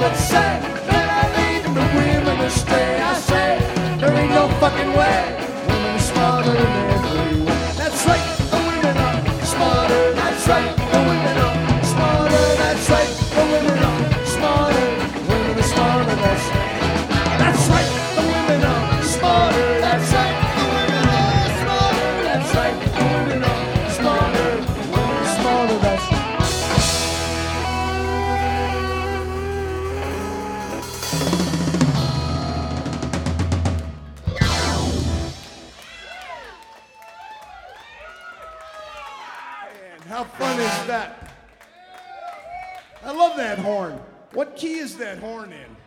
let's say that I lead the women astray. I say there ain't no fucking way. Women are smarter than everyone. That's right, the women are smarter. That's right, the women are smarter. That's right, the women are smarter. Women are smarter. That's right, the women are smarter. That's right, the women are smarter. That's right, the women are smarter. Women are smarter. That's how fun is that? I love that horn. What key is that horn in?